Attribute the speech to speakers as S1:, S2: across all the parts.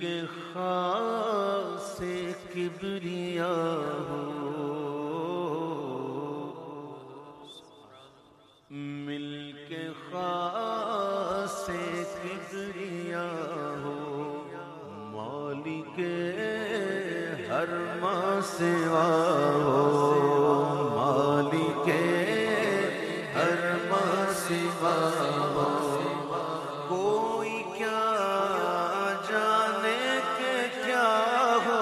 S1: کے خاص کبریا ہو، مل کے خاص کبریا ہو، مالک ہر ما سوا ہو، مالک ہر ما سوا ہو، کوئی کیا جانے کہ کیا ہو،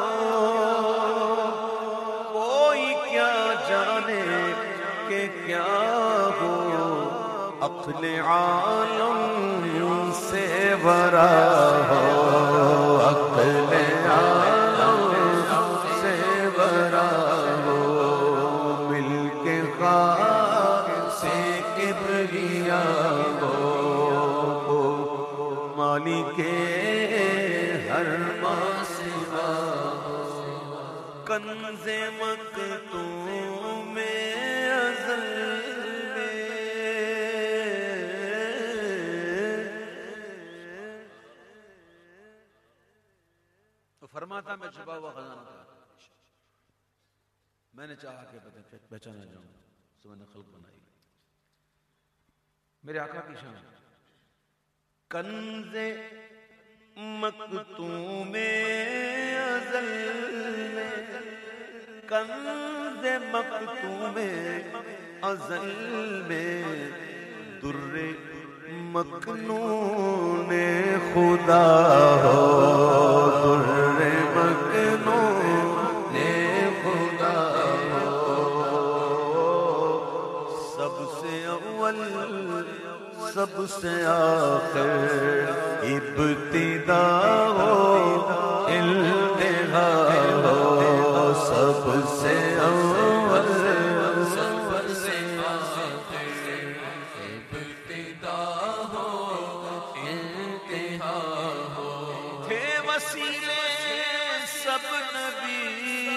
S1: کوئی کیا جانے کہ کیا ہو، عقل عالم سے برا ہو، عقل عالم سے برا ہو، مل کے خاص کبریا ہو، مالک ہر ما سوا ہو، کنز مکتوم ازل میں، تو فرماتا میں چھپا ہوا خزانہ تھا، میں نے چاہا کہ پہچانا جاؤں، تو میں نے خلق بنائی، میرے آقا کی شان، کنز مکتوم ازل میں، کنز مکتوم ازل میں، در مکنون خدا ہو، در مکنون خدا ہو، سب سے اول سب سے آخر، ابتدا ہو انتہا ہو، سب سے اول سب سے آخر، ابتدا ہو انتہا ہو، تھے وسیلے سب نبی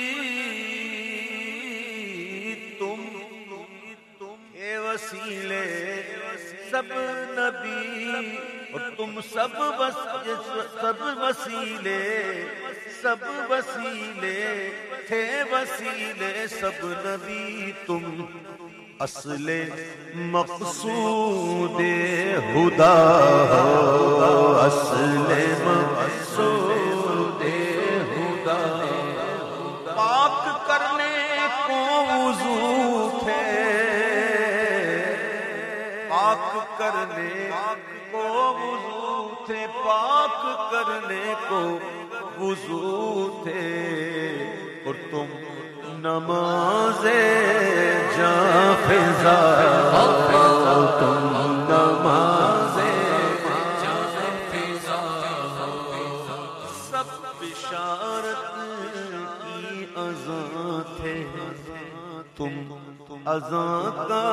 S1: تم تھے وسیلے سب نبی، اور تم سب وسیلے سب وسیلے تھے وسیلے سب نبی، تم اصل مقصود خدا ہو، اصل مقصود خدا، پاک کرنے کو وضو تھے، پاک کرنے کو وضو تھے، پاک کرنے کو وضو تھے، اور تم نماز جاں فضا ہو، تم نماز جاں فضا ہو، سب بشارت کی اذاں تھے، تم اذاں کا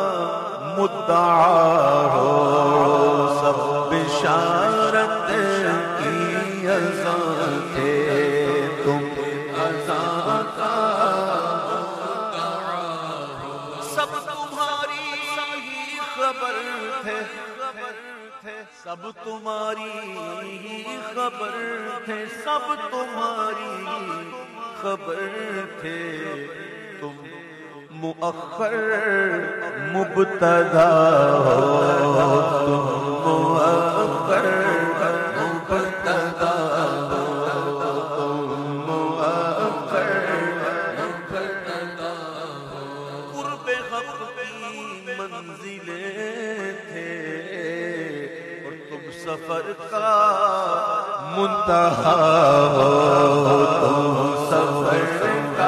S1: مدعا ہو، سب بشارت کی اذاں تھے، تم اذاں کا مدعا ہو، سب تمہاری ہی خبر تھے، سب تمہاری ہی خبر تھے، سب تمہاری خبر تھے، تم مؤخر مبتدا ہو، تم مؤخر مبتدا ہو، تم مؤخر مبتدا ہو، قرب حق کی منزلیں تھے، اور تم سفر کا منتہا ہو، تم سفر کا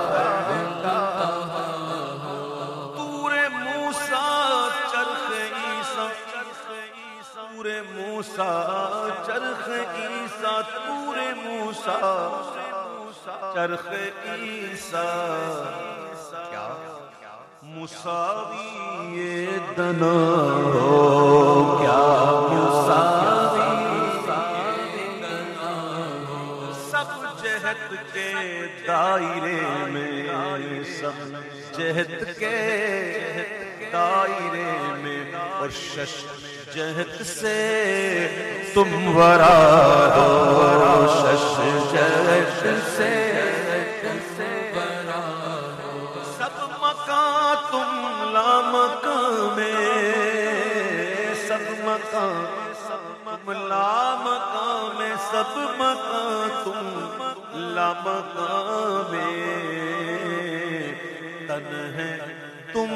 S1: چرخ عیسیٰ، تور موسیٰ چرخ عیسیٰ، کیا مساوی دنا ہو، کیا مساوی دنا ہو، سب جہت کے دائرے میں، سب جہت کے دائرے میں، اور شش جہت سے تم ورا ہو، مکان تم لامکان میں، سب مکان تم لامکان میں، تن ہے تم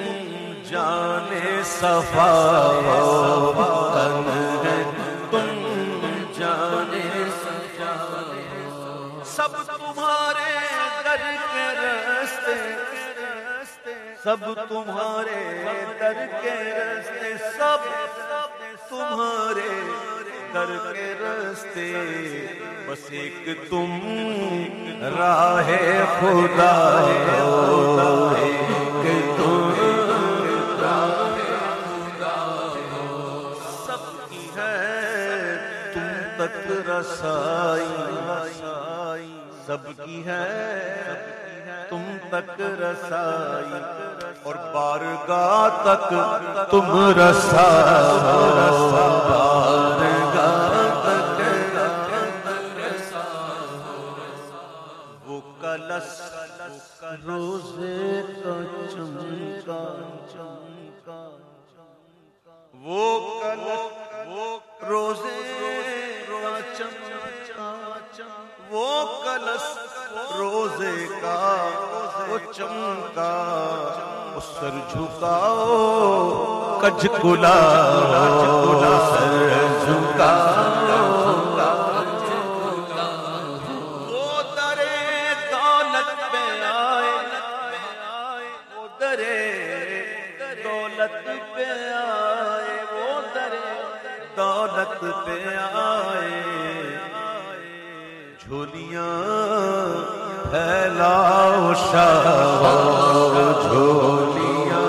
S1: جانے صفا ہو، تن ہے تم جانے صفا ہو، سب تمہارے در کے راستے، سب تمہارے در کے راستے، سب تمہارے در کے راستے، بس ایک تم راہ خدا ہو، ایک تم راہ خدا ہو، سب کی ہے تم تک رسائی، سب کی ہے تم تک رسائی، اور بارگاہ تک تم رسا، بارگاہ تک رسا، وہ کلس روزے کا چمکا، وہ کلس روزے کا چمکا، وہ کلس روزے کا وہ چمکا، سر جھکاؤ کج کلاؤ، سر جھکاؤ، وہ درے دولت پہ آئے، وہ درے دولت پہ آئے، وہ درے دولت پہ آئے، جھولیاں پھیلاؤ شاہ، جھولیاں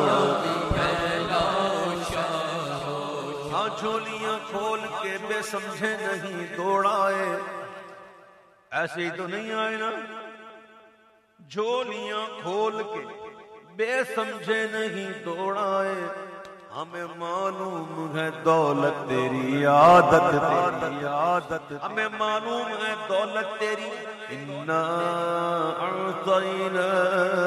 S1: پھیلاؤ شاہ، ہاں جھولیاں کھول کے بے سمجھے نہیں دوڑائے، ایسے ہی تو نہیں آئے نا، جھولیاں کھول کے بے سمجھے نہیں دوڑائے، ہمیں معلوم ہے دولت تیری عادت، تیری عادت، ہمیں معلوم ہے دولت تیری، انا اعطیناک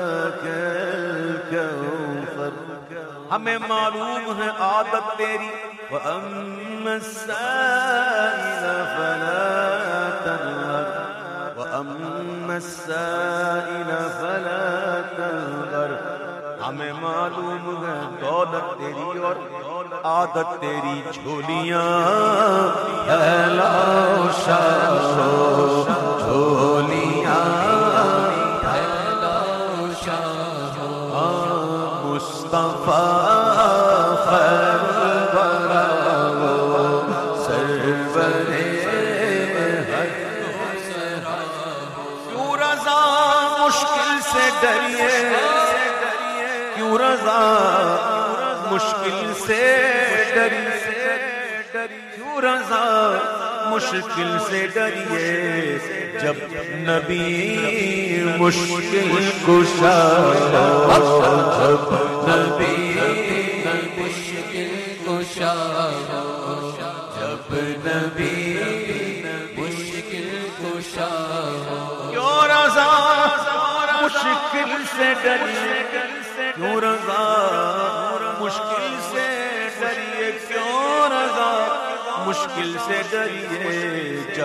S1: الکوثر، ہمیں معلوم ہے عادت تیری، وَأَمَّا السَّائِلَ فَلَا تَنْهَرْ، وَأَمَّا السَّائِلَ فَلَا تَنْهَرْ، ہمیں معلوم ہے دولت تیری اور عادت تیری، جھولیاں پھیلاؤ شاہ، جھولیاں پھیلاؤ شاہ، مصطفیٰ خیر الورا سرور کیوں رضا مشکل سے ڈریے، کیوں رضا مشکل سے ڈریے، کیوں رضا مشکل سے ڈریے، جب نبی مشکل کشا، جب نبی مشکل کشا، جب نبی مشکل کشا، کیوں رضا مشکل سے ڈریے، کیوں رضا مشکل سے ڈریے، کیوں رضا مشکل سے ڈریے، جب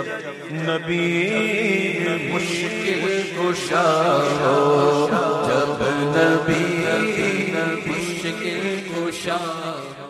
S1: نبی مشکل کشا ہو، جب نبی مشکل کشا